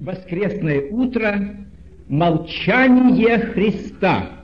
Воскресное утро. Молчание Христа.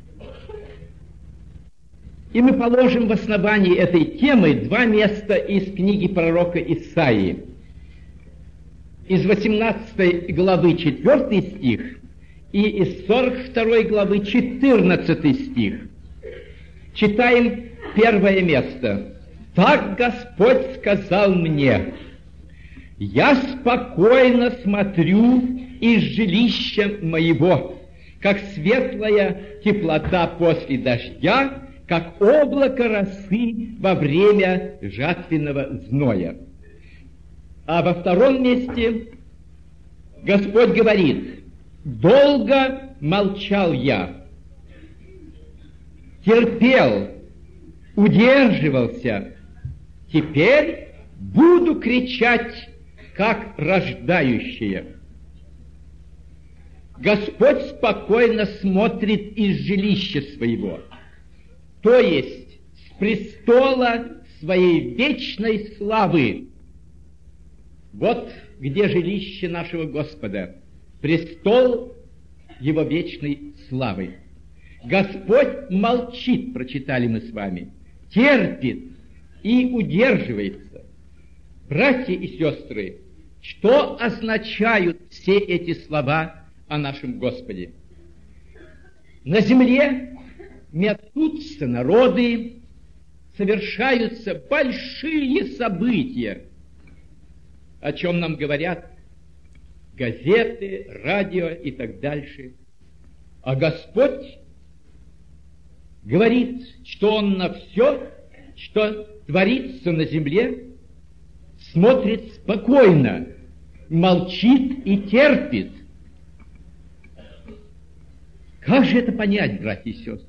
И мы положим в основании этой темы два места из книги пророка Исаии. Из 18 главы 4 стих и из 42 главы 14 стих. Читаем первое место. «Так Господь сказал мне: я спокойно смотрю из жилища моего, как светлая теплота после дождя, как облако росы во время жатвенного зноя». А во втором месте Господь говорит: «Долго молчал я, терпел, удерживался, теперь буду кричать, как рождающие». Господь спокойно смотрит из жилища своего, то есть с престола своей вечной славы. Вот где жилище нашего Господа, престол Его вечной славы. Господь молчит, прочитали мы с вами, терпит и удерживается. Братья и сестры, что означают все эти слова о нашем Господе? На земле метутся народы, совершаются большие события, о чем нам говорят газеты, радио и так дальше. А Господь говорит, что Он на все, что творится на земле, смотрит спокойно, молчит и терпит. Как же это понять, братья и сестры?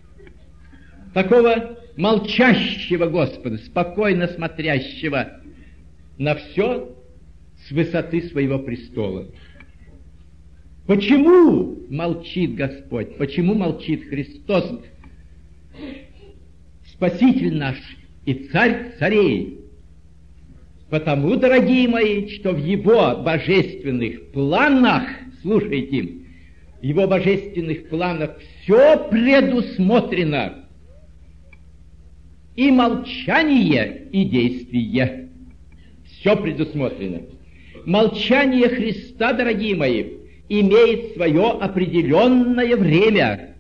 Такого молчащего Господа, спокойно смотрящего на все с высоты своего престола. Почему молчит Господь? Почему молчит Христос, Спаситель наш и Царь царей? Потому, дорогие мои, что в Его божественных планах, слушайте, в Его божественных планах все предусмотрено. И молчание, и действие. Все предусмотрено. Молчание Христа, дорогие мои, имеет свое определенное время.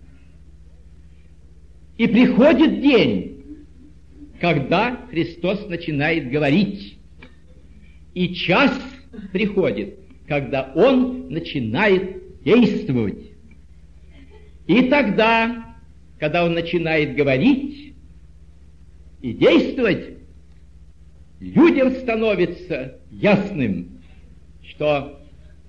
И приходит день, когда Христос начинает говорить. И час приходит, когда Он начинает действовать. И тогда, когда Он начинает говорить и действовать, людям становится ясным, что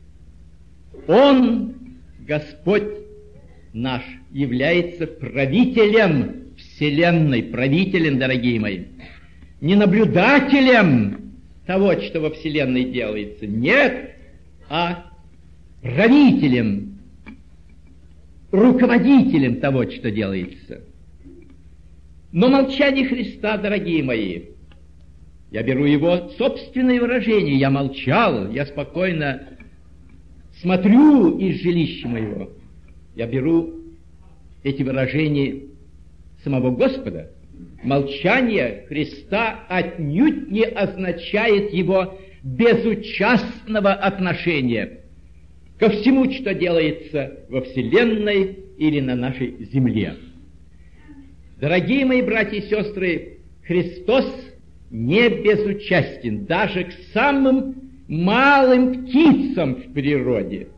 Он, Господь наш, является правителем вселенной, правителем, дорогие мои, не наблюдателем того, что во вселенной делается, нет, а правителем, руководителем того, что делается. Но молчание Христа, дорогие мои, я беру его собственное выражение, я молчал, я спокойно смотрю из жилища моего. Я беру эти выражения самого Господа. Молчание Христа отнюдь не означает его безучастного отношения ко всему, что делается во вселенной или на нашей земле. Дорогие мои братья и сестры, Христос не безучастен даже к самым малым птицам в природе.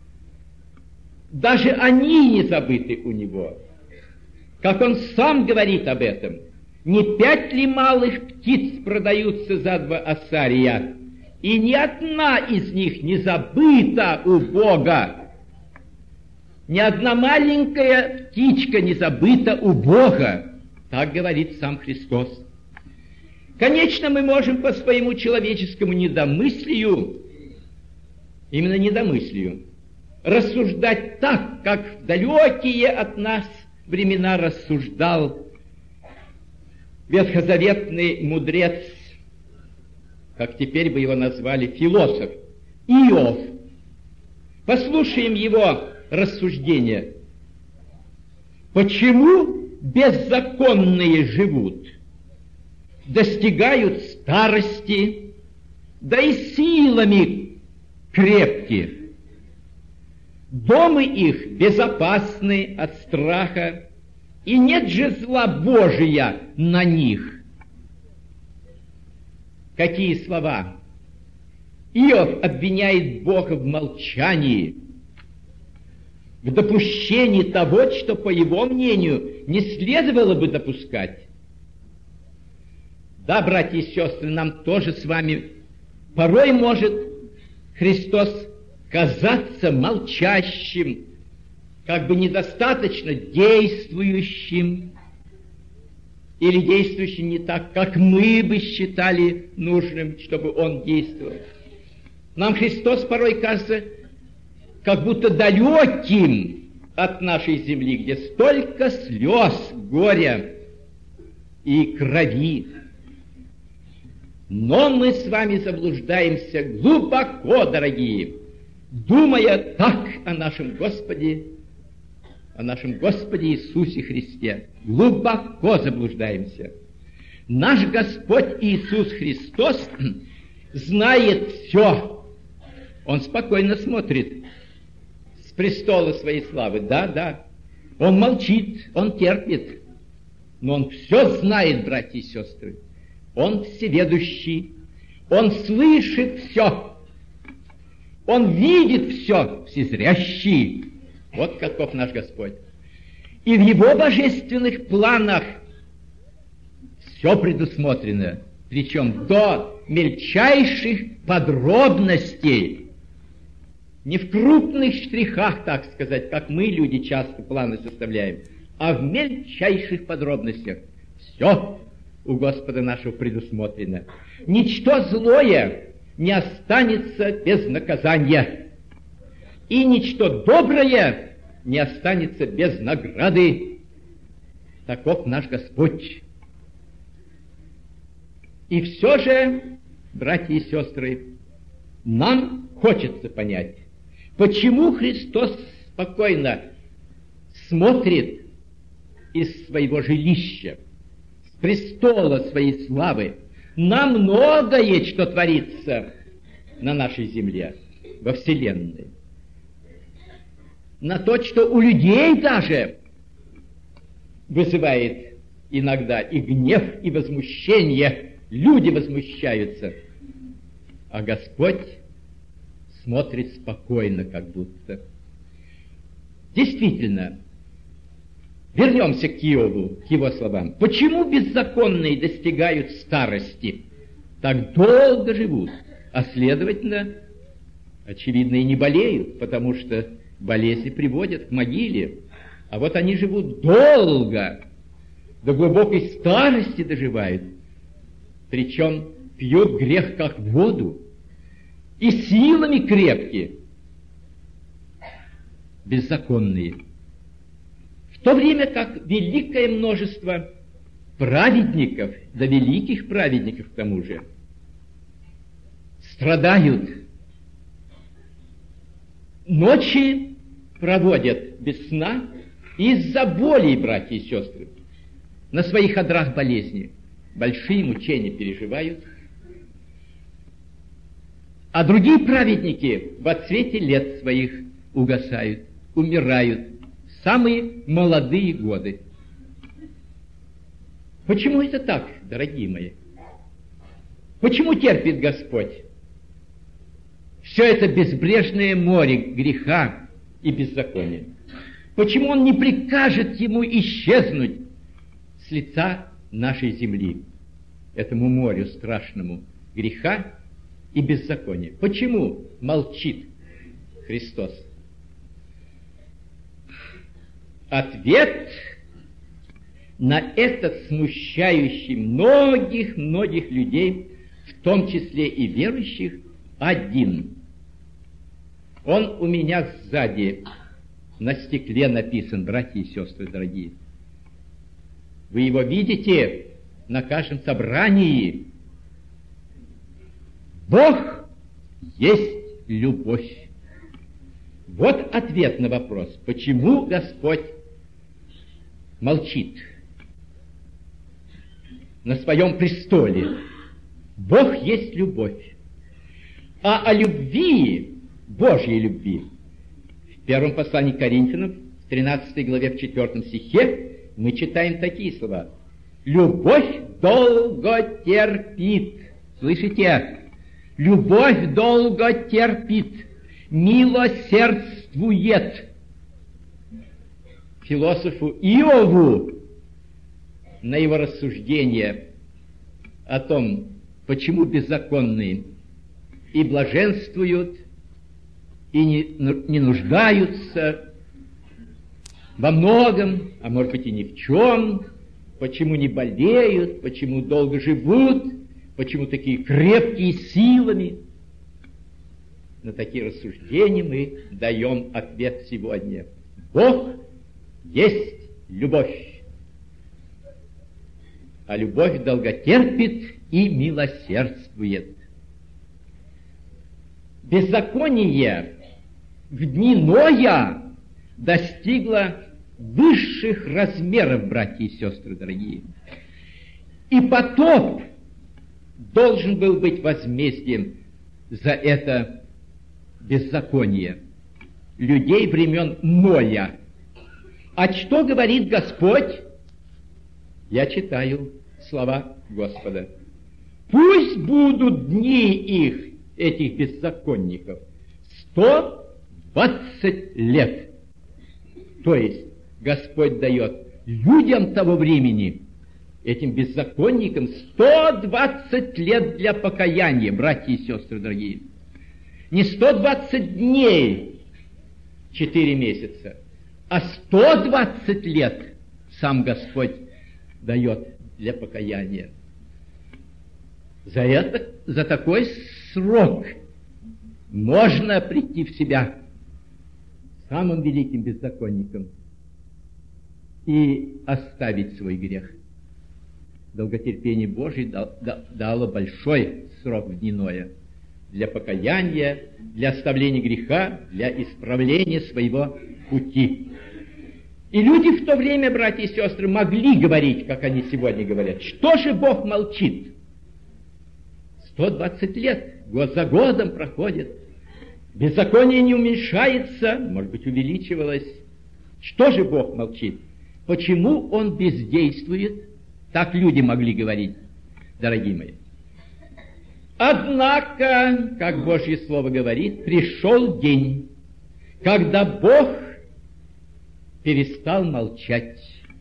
Даже они не забыты у Него. Как Он сам говорит об этом: не 5 ли малых птиц продаются за 2 ассария, и ни одна из них не забыта у Бога. Ни одна маленькая птичка не забыта у Бога. Так говорит сам Христос. Конечно, мы можем по своему человеческому недомыслию, именно недомыслию, рассуждать так, как в далекие от нас времена рассуждал ветхозаветный мудрец, как теперь бы его назвали, философ Иов, Послушаем его рассуждения. Почему беззаконные живут, достигают старости, да и силами крепки? Дома их безопасны от страха, и нет же зла Божия на них. Какие слова! Иов обвиняет Бога в молчании, в допущении того, что, по его мнению, не следовало бы допускать. Да, братья и сестры, нам тоже с вами порой может Христос казаться молчащим, как бы недостаточно действующим, или действующим не так, как мы бы считали нужным, чтобы Он действовал. Нам Христос порой кажется как будто далеким от нашей земли, где столько слез, горя и крови. Но мы с вами заблуждаемся глубоко, дорогие, думая так о нашем Господе Иисусе Христе. Глубоко заблуждаемся. Наш Господь Иисус Христос знает все. Он спокойно смотрит с престола своей славы. Да. Он молчит, он терпит. Но он все знает, братья и сестры. Он всеведущий. Он слышит все. Он видит все, всезрящий. Вот каков наш Господь. И в Его божественных планах все предусмотрено, причем до мельчайших подробностей. Не в крупных штрихах, так сказать, как мы, люди, часто планы составляем, а в мельчайших подробностях. Все у Господа нашего предусмотрено. Ничто злое не останется без наказания. И ничто доброе не останется без награды. Таков наш Господь. И все же, братья и сестры, нам хочется понять, почему Христос спокойно смотрит из своего жилища, с престола своей славы, на многое, что творится на нашей земле, во вселенной. На то, что у людей даже вызывает иногда и гнев, и возмущение. Люди возмущаются, а Господь смотрит спокойно, как будто. Действительно, вернемся к Иову, к его словам. Почему беззаконные достигают старости? Так долго живут, а следовательно, очевидно, и не болеют, потому что болезни приводят к могиле. А вот они живут долго, до глубокой старости доживают, причем пьют грех как воду, и силами крепкие, беззаконные. В то время как великое множество праведников, да великих праведников к тому же, страдают, ночи проводят без сна из-за болей, братья и сестры, на своих одрах болезни, большие мучения переживают. А другие праведники в отцвете лет своих угасают, умирают в самые молодые годы. Почему это так, дорогие мои? Почему терпит Господь все это безбрежное море греха и беззакония? Почему Он не прикажет ему исчезнуть с лица нашей земли, этому морю страшному греха и беззакония? Почему молчит Христос? Ответ на этот смущающий многих людей, в том числе и верующих, один. Он у меня сзади на стекле написан, братья и сестры дорогие. Вы его видите на каждом собрании. Бог есть любовь. Вот ответ на вопрос, почему Господь молчит на своем престоле. Бог есть любовь. А о любви, Божьей любви, в первом послании к Коринфянам, в 13 главе, в 4 стихе, мы читаем такие слова. Любовь долго терпит. Слышите? Любовь долго терпит, милосердствует. Философу Иову на его рассуждение о том, почему беззаконные и блаженствуют, и не нуждаются во многом, а может быть и ни в чем, почему не болеют, почему долго живут, почему такие крепкие силами. На такие рассуждения мы даем ответ сегодня. Бог есть любовь, а любовь долготерпит и милосердствует. Беззаконие в дни Ноя достигло высших размеров, братья и сестры дорогие. И потоп должен был быть возмездием за это беззаконие людей времен Ноя. А что говорит Господь? Я читаю слова Господа. Пусть будут дни их, этих беззаконников, 120 лет. То есть Господь дает людям того времени, этим беззаконникам, 120 лет для покаяния, братья и сестры дорогие. Не 120 дней, 4 месяца, а 120 лет сам Господь дает для покаяния. За такой срок можно прийти в себя самым великим беззаконником и оставить свой грех. Долготерпение Божие дало большой срок в дни Ноя для покаяния, для оставления греха, для исправления своего пути. И люди в то время, братья и сестры, могли говорить, как они сегодня говорят. Что же Бог молчит? 120 лет, год за годом проходит. Беззаконие не уменьшается, может быть, увеличивалось. Что же Бог молчит? Почему Он бездействует? Так люди могли говорить, дорогие мои. Однако, как Божье Слово говорит, пришел день, когда Бог перестал молчать,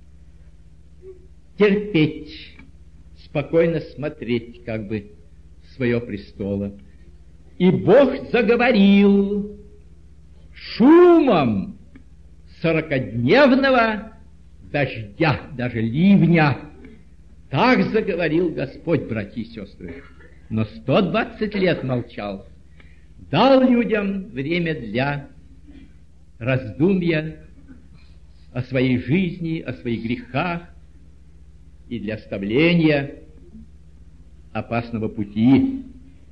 терпеть, спокойно смотреть как бы свое престоло. И Бог заговорил шумом 40-дневного дождя, даже ливня. Так заговорил Господь, братья и сестры. Но 120 лет молчал. Дал людям время для раздумья о своей жизни, о своих грехах и для оставления опасного пути.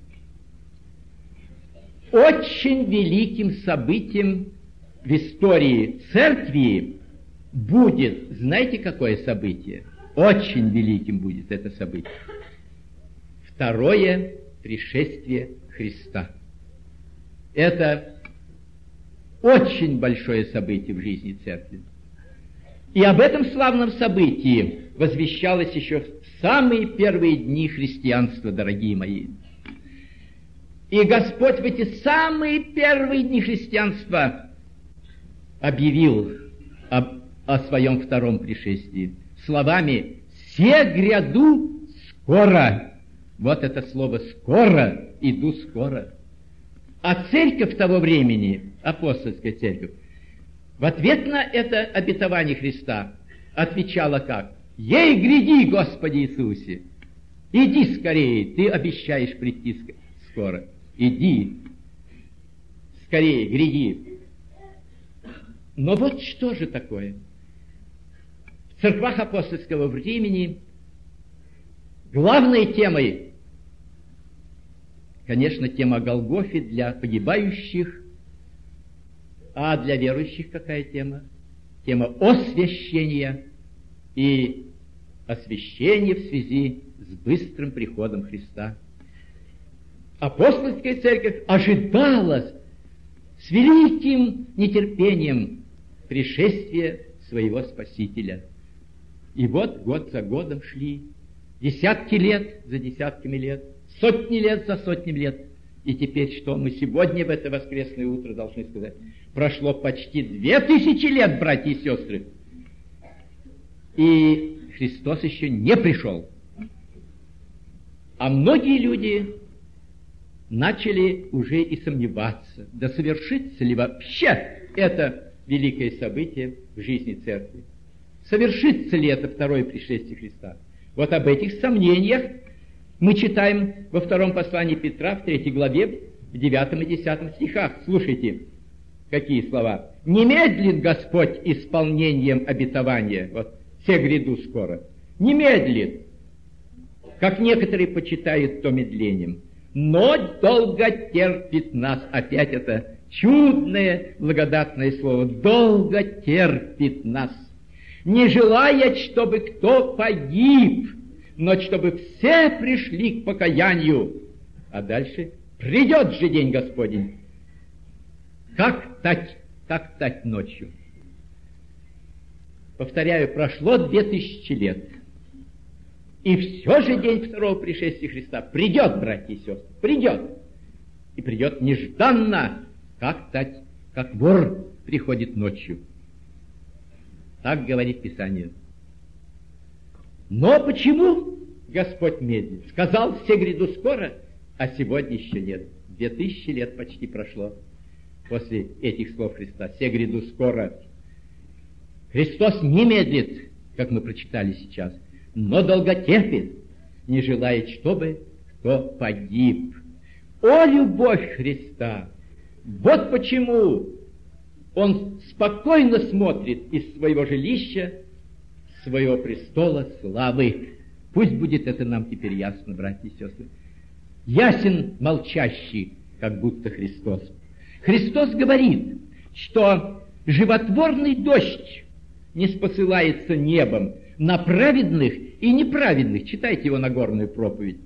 Очень великим событием в истории церкви будет, знаете, какое событие? Очень великим будет это событие. Второе пришествие Христа. Это очень большое событие в жизни церкви. И об этом славном событии возвещалось еще в самые первые дни христианства, дорогие мои. И Господь в эти самые первые дни христианства объявил о своем втором пришествии словами «Се гряду скоро». Вот это слово «скоро», «иду скоро». А церковь того времени, апостольская церковь, в ответ на это обетование Христа отвечала как? «Ей гряди, Господи Иисусе! Иди скорее, ты обещаешь прийти скоро. Иди, скорее, гряди». Но вот что же такое? В церквах апостольского времени главной темой, конечно, тема Голгофы для погибающих, А для верующих какая тема? Тема освящения и освящения в связи с быстрым приходом Христа. Апостольская церковь ожидала с великим нетерпением пришествия своего Спасителя. И вот год за годом шли десятки лет за десятками лет, сотни лет за сотнями лет. И теперь что мы сегодня в это воскресное утро должны сказать? Прошло почти 2000 лет, братья и сестры. И Христос еще не пришел. А многие люди начали уже и сомневаться, да совершится ли вообще это великое событие в жизни церкви. Совершится ли это второе пришествие Христа? Вот об этих сомнениях мы читаем во втором послании Петра, в 3 главе, в 9 и 10 стихах. Слушайте, какие слова. «Не медлит Господь исполнением обетования». Вот, «все гряду скоро». Не медлит, как некоторые почитают то медлением, но долго терпит нас. Опять это чудное, благодатное слово. Долго терпит нас, не желает, чтобы кто погиб, но чтобы все пришли к покаянию. А дальше придет же день Господень. Как тать ночью. Повторяю, прошло 2000 лет. И все же день второго пришествия Христа придет, братья и сестры, придет. И придет нежданно, как вор приходит ночью. Так говорит Писание. Но почему Господь медлит? Сказал, все гряду скоро, а сегодня еще нет. 2000 лет почти прошло после этих слов Христа. Все гряду скоро. Христос не медлит, как мы прочитали сейчас, но долготерпит, не желает, чтобы кто погиб. О, любовь Христа! Вот почему Он спокойно смотрит из своего жилища, своего престола славы. Пусть будет это нам теперь ясно, братья и сестры. Ясен молчащий, как будто Христос. Христос говорит, что животворный дождь не спосылается небом на праведных и неправедных. Читайте его Нагорную проповедь.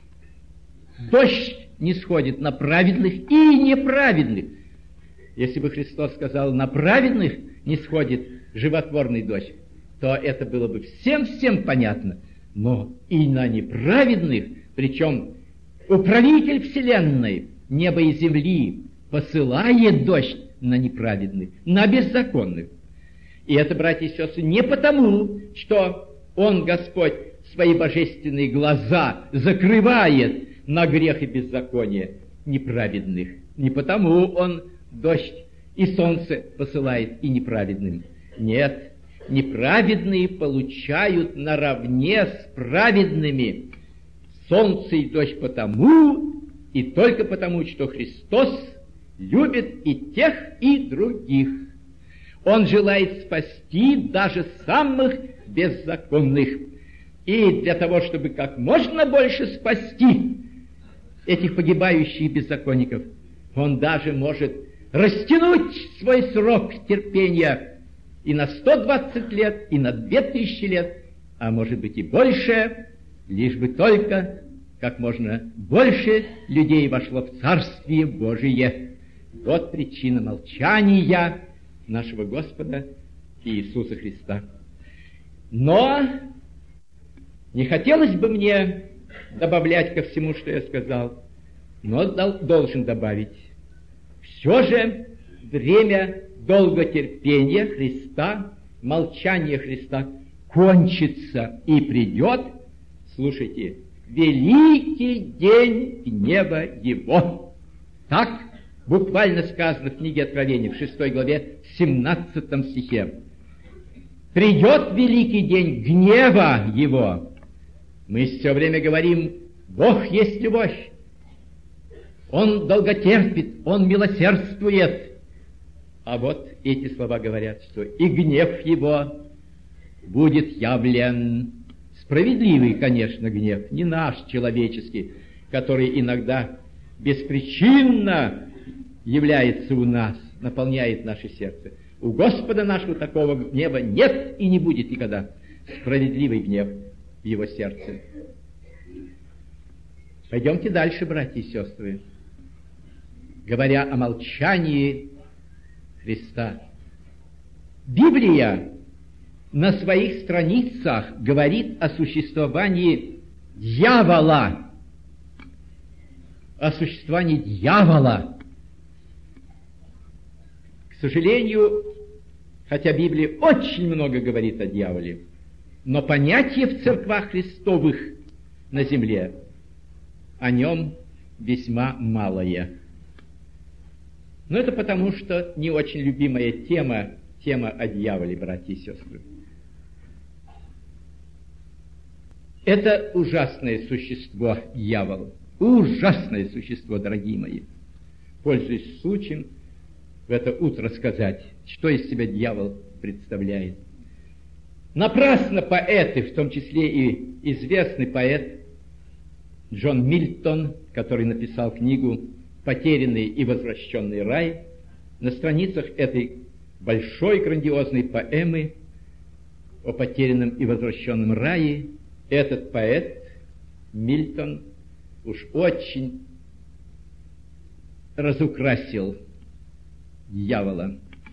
Дождь не сходит на праведных и неправедных. Если бы Христос сказал, на праведных не сходит животворный дождь, то это было бы всем понятно. Но и на неправедных, причем управитель вселенной, неба и земли, посылает дождь на неправедных, на беззаконных. И это, братья и сестры, не потому, что Он, Господь, свои божественные глаза закрывает на грех и беззаконие неправедных. Не потому Он дождь и солнце посылает и неправедным. Нет, неправедные получают наравне с праведными солнце и дождь потому, и только потому, что Христос любит и тех, и других. Он желает спасти даже самых беззаконных. И для того, чтобы как можно больше спасти этих погибающих беззаконников, Он даже может растянуть свой срок терпения и на 120 лет, и на 2000 лет, а может быть и больше, лишь бы только как можно больше людей вошло в Царствие Божие. Вот причина молчания нашего Господа Иисуса Христа. Но не хотелось бы мне добавлять ко всему, что я сказал, но должен добавить. Все же время долготерпения Христа, молчания Христа кончится и придет, слушайте, великий день гнева Его. Так буквально сказано в книге Откровения, в 6 главе, в 17 стихе. Придет великий день гнева Его. Мы все время говорим, Бог есть любовь. Он долготерпит, Он милосердствует. А вот эти слова говорят, что и гнев Его будет явлен. Справедливый, конечно, гнев, не наш человеческий, который иногда беспричинно является у нас, наполняет наше сердце. У Господа нашего такого гнева нет и не будет никогда. Справедливый гнев в его сердце. Пойдемте дальше, братья и сестры. Говоря о молчании Христа. Библия на своих страницах говорит о существовании дьявола. О существовании дьявола. К сожалению, хотя Библия очень много говорит о дьяволе, но понятие в церквах Христовых на земле о нем весьма малое. Но это потому, что не очень любимая тема о дьяволе, братья и сестры. Это ужасное существо, дьявол. Ужасное существо, дорогие мои. Пользуясь случаем, в это утро сказать, что из себя дьявол представляет. Напрасно поэты, в том числе и известный поэт Джон Мильтон, который написал книгу «Потерянный и возвращенный рай», на страницах этой большой грандиозной поэмы о потерянном и возвращенном рае этот поэт Мильтон уж очень разукрасил дьявола.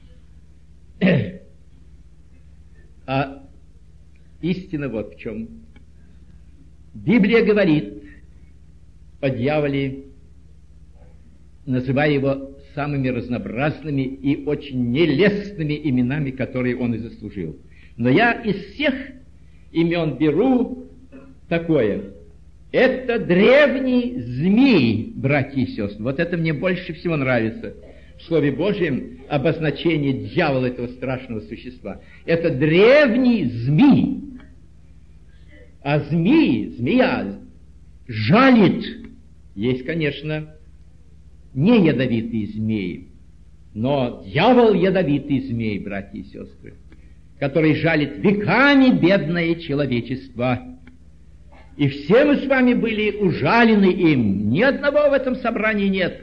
А истина вот в чем. Библия говорит о дьяволе, называя его самыми разнообразными и очень нелестными именами, которые он и заслужил. Но я из всех имен беру такое. Это древний змей, братья и сестры. Вот это мне больше всего нравится. В Слове Божьем обозначение дьявола, этого страшного существа. Это древний змей. А змея жалит. Есть, конечно, не ядовитые змеи, но дьявол ядовитый змей, братья и сестры, который жалит веками бедное человечество. И все мы с вами были ужалены им. Ни одного в этом собрании нет,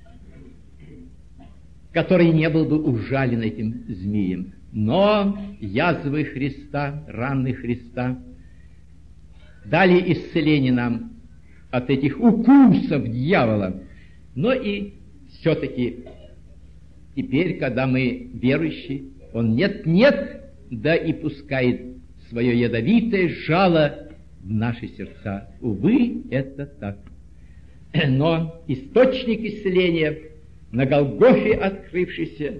который не был бы ужален этим змеем. Но язвы Христа, раны Христа дали исцеление нам от этих укусов дьявола. Но и все-таки теперь, когда мы верующие, он нет-нет, да и пускает свое ядовитое жало в наши сердца. Увы, это так. Но источник исцеления, на Голгофе открывшийся,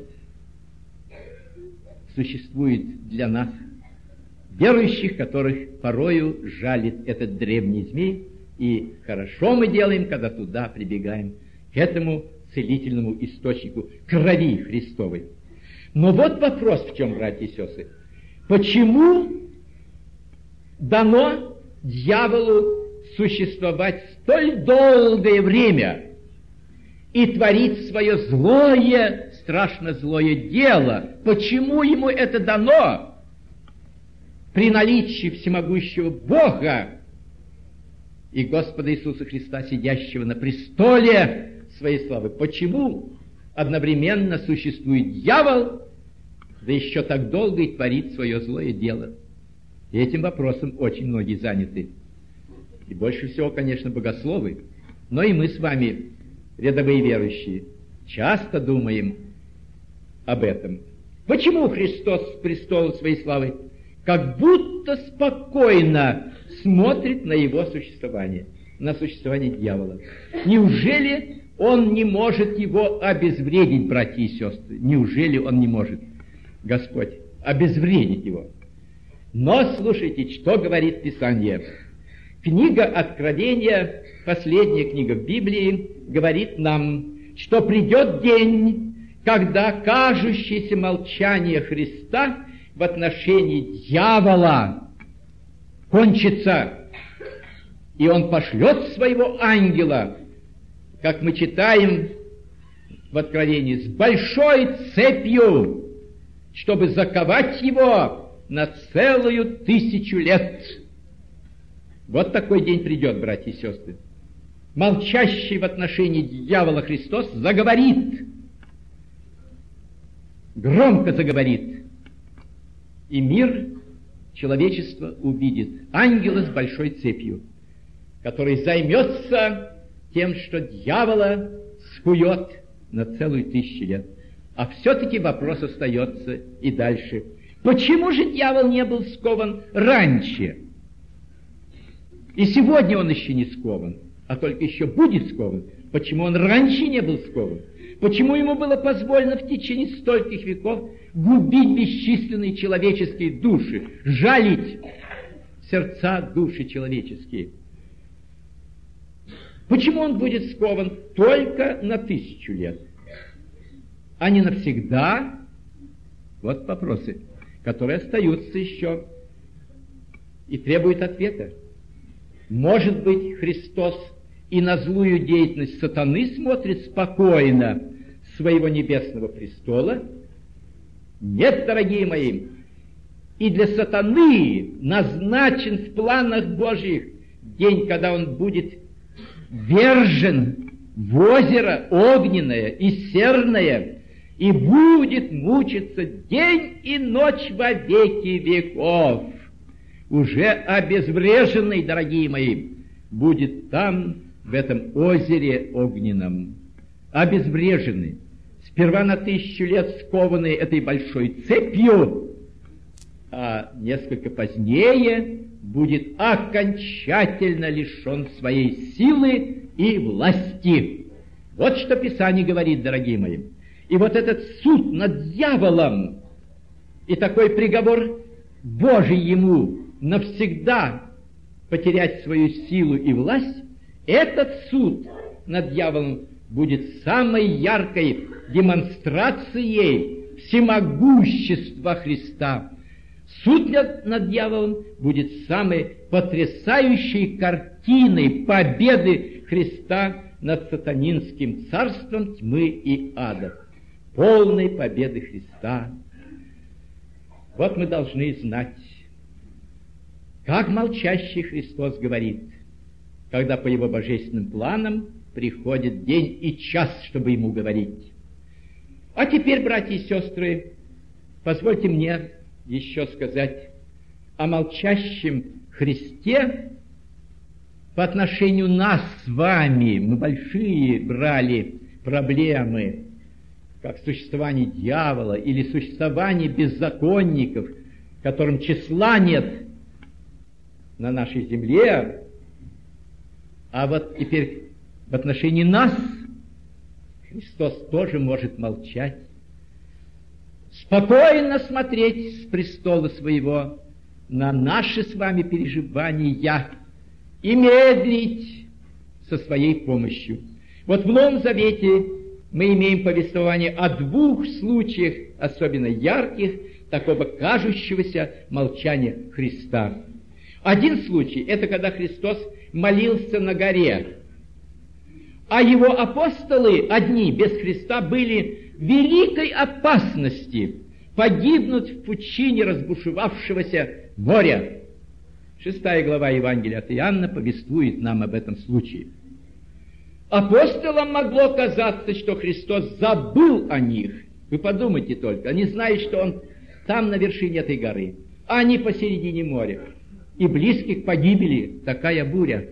существует для нас, верующих, которых порою жалит этот древний змей, и хорошо мы делаем, когда туда прибегаем, к этому целительному источнику крови Христовой. Но вот вопрос в чем, братья и сестры. Почему дано дьяволу существовать столь долгое время и творить свое злое, страшно злое дело? Почему ему это дано при наличии всемогущего Бога и Господа Иисуса Христа, сидящего на престоле своей славы? Почему одновременно существует дьявол, да еще так долго и творит свое злое дело? И этим вопросом очень многие заняты. И больше всего, конечно, богословы, но и мы с вами, рядовые верующие, часто думаем об этом. Почему Христос с престола своей славы как будто спокойно смотрит на его существование, на существование дьявола? Неужели он не может его обезвредить, братья и сестры? Неужели он не может, Господь, обезвредить его? Но слушайте, что говорит Писание. Книга Откровения, последняя книга в Библии, говорит нам, что придет день, когда кажущееся молчание Христа в отношении дьявола кончится, и он пошлет своего ангела, как мы читаем в Откровении, с большой цепью, чтобы заковать его на целую 1000 лет. Вот такой день придет, братья и сестры. Молчащий в отношении дьявола Христос заговорит громко заговорит, и мир, человечество увидит ангела с большой цепью, который займется тем, что дьявола скует на целую 1000 лет. А все-таки вопрос остается и дальше. Почему же дьявол не был скован раньше? И сегодня он еще не скован, а только еще будет скован. Почему он раньше не был скован? Почему ему было позволено в течение стольких веков губить бесчисленные человеческие души, жалить сердца души человеческие? Почему он будет скован только на 1000 лет, а не навсегда? Вот вопросы, которые остаются еще и требуют ответа. Может быть, Христос и на злую деятельность сатаны смотрит спокойно с своего небесного престола? Нет, дорогие мои, и для сатаны назначен в планах Божьих день, когда он будет вержен в озеро огненное и серное, и будет мучиться день и ночь во веки веков. Уже обезвреженный, дорогие мои, будет там, в этом озере огненном. Обезвреженный. Сперва на 1000 лет скованный этой большой цепью, а несколько позднее будет окончательно лишен своей силы и власти. Вот что Писание говорит, дорогие мои. И вот этот суд над дьяволом и такой приговор Божий ему навсегда потерять свою силу и власть, этот суд над дьяволом будет самой яркой демонстрацией всемогущества Христа. Суд над дьяволом будет самой потрясающей картиной победы Христа над сатанинским царством тьмы и ада. Полной победы Христа. Вот мы должны знать, как молчащий Христос говорит, когда по его божественным планам приходит день и час, чтобы ему говорить. А теперь, братья и сестры, позвольте мне еще сказать о молчащем Христе по отношению нас с вами. Мы большие брали проблемы, как существование дьявола или существование беззаконников, которым числа нет на нашей земле. А вот теперь в отношении нас Христос тоже может молчать, спокойно смотреть с престола своего на наши с вами переживания и медлить со своей помощью. Вот в Новом Завете мы имеем повествование о 2 случаях, особенно ярких, такого кажущегося молчания Христа. Один случай – это когда Христос молился на горе, а его апостолы одни без Христа были в великой опасности погибнуть в пучине разбушевавшегося моря. 6 глава Евангелия от Иоанна повествует нам об этом случае. Апостолам могло казаться, что Христос забыл о них. Вы подумайте только, они знают, что Он там на вершине этой горы, а они посередине моря. И близких погибели такая буря.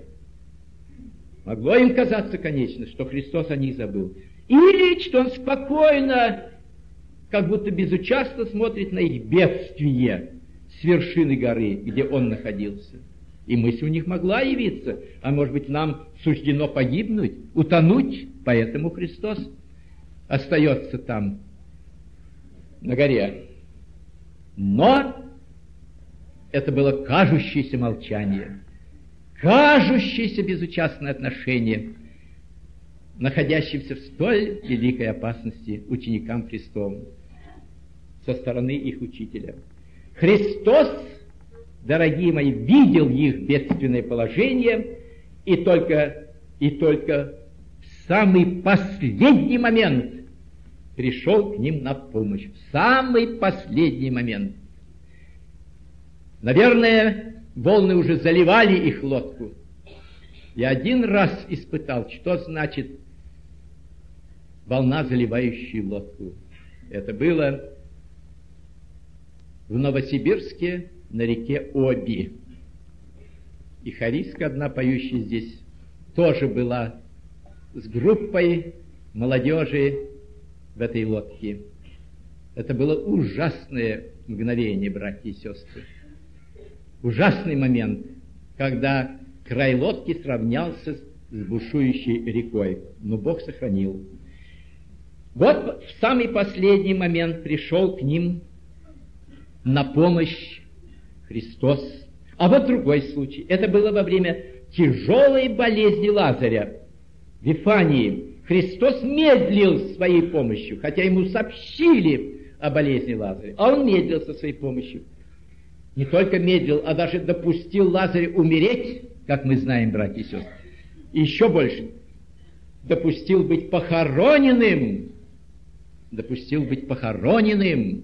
Могло им казаться, конечно, что Христос о них забыл. Или что Он спокойно, как будто безучастно смотрит на их бедствие с вершины горы, где Он находился. И мысль у них могла явиться, а может быть нам суждено погибнуть, утонуть, поэтому Христос остается там, на горе. Но это было кажущееся молчание, кажущееся безучастное отношение, находящимся в столь великой опасности ученикам Христовым со стороны их учителя. Христос, дорогие мои, видел их бедственное положение и только в самый последний момент пришел к ним на помощь. В самый последний момент. Наверное, волны уже заливали их лодку. Я один раз испытал, что значит волна, заливающая лодку. Это было в Новосибирске на реке Оби. И хористка одна, поющая здесь, тоже была с группой молодежи в этой лодке. Это было ужасное мгновение, братья и сестры. Ужасный момент, когда край лодки сравнялся с бушующей рекой. Но Бог сохранил. Вот в самый последний момент пришел к ним на помощь Христос. А вот другой случай. Это было во время тяжелой болезни Лазаря в Вифании. Христос медлил своей помощью, хотя ему сообщили о болезни Лазаря. А он медлил со своей помощью. Не только медлил, а даже допустил Лазаря умереть, как мы знаем, братья и сестры. И еще больше. Допустил быть похороненным. Допустил быть похороненным.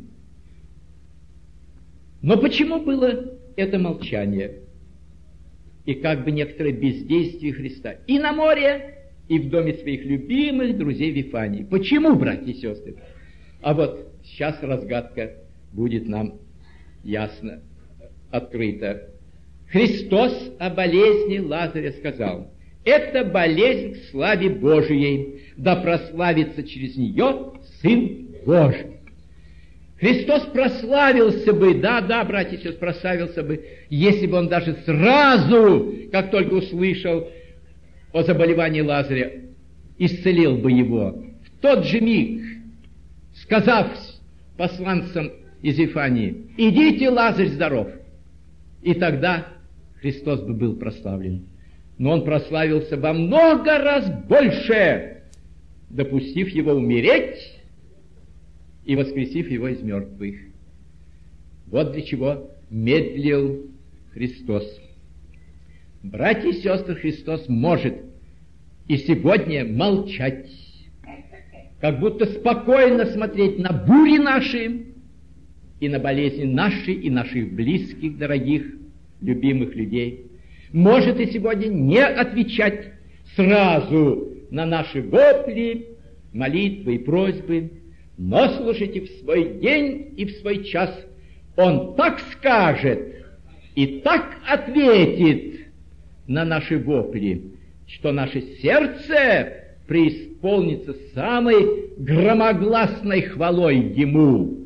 Но почему было это молчание? И как бы некоторое бездействие Христа и на море, и в доме своих любимых друзей Вифании. Почему, братья и сестры? А вот сейчас разгадка будет нам ясно открыта. Христос о болезни Лазаря сказал: это болезнь к славе Божией, да прославится через нее Сын Божий. Христос прославился бы, да, братья и сестры, прославился бы, если бы он даже сразу, как только услышал о заболевании Лазаря, исцелил бы его. В тот же миг, сказав посланцам из Вифании: идите, Лазарь здоров. И тогда Христос бы был прославлен. Но он прославился во много раз больше, допустив его умереть и воскресив его из мертвых. Вот для чего медлил Христос. Братья и сестры, Христос может и сегодня молчать, как будто спокойно смотреть на бури наши и на болезни наши и наших близких, дорогих, любимых людей. Может и сегодня не отвечать сразу на наши вопли, молитвы и просьбы, но слушайте, в свой день и в свой час Он так скажет и так ответит на наши вопли, что наше сердце преисполнится самой громогласной хвалой Ему.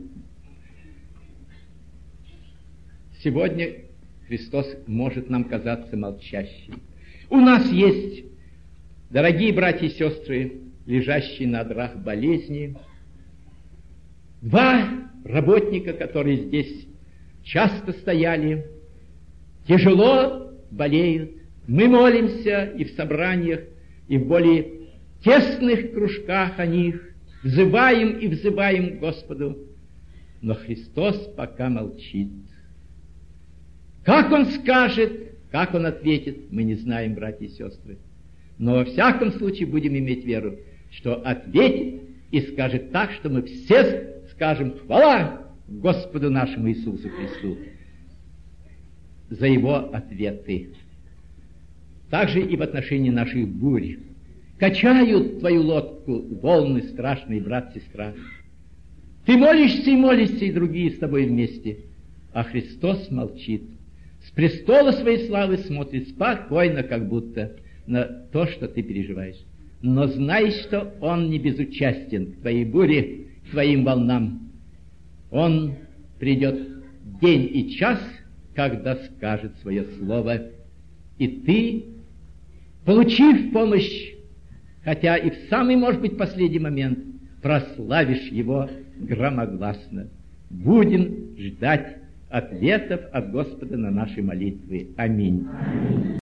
Сегодня Христос может нам казаться молчащим. У нас есть, дорогие братья и сестры, лежащие на одрах болезни, два работника, которые здесь часто стояли, тяжело болеют. Мы молимся и в собраниях, и в более тесных кружках о них, взываем и взываем к Господу, но Христос пока молчит. Как Он скажет, как Он ответит, мы не знаем, братья и сестры. Но во всяком случае будем иметь веру, что ответит и скажет так, что мы все скажем: хвала Господу нашему Иисусу Христу за Его ответы. Также и в отношении наших бурь. Качают твою лодку волны страшные, брат, сестра. Ты молишься и молишься, и другие с тобой вместе. А Христос молчит. С престола своей славы смотрит спокойно, как будто на то, что ты переживаешь. Но знай, что Он не безучастен к твоей буре, к твоим волнам. Он придет день и час, когда скажет свое слово. И ты, получив помощь, хотя и в самый, может быть, последний момент, прославишь Его громогласно. Будем ждать ответов от Господа на наши молитвы. Аминь.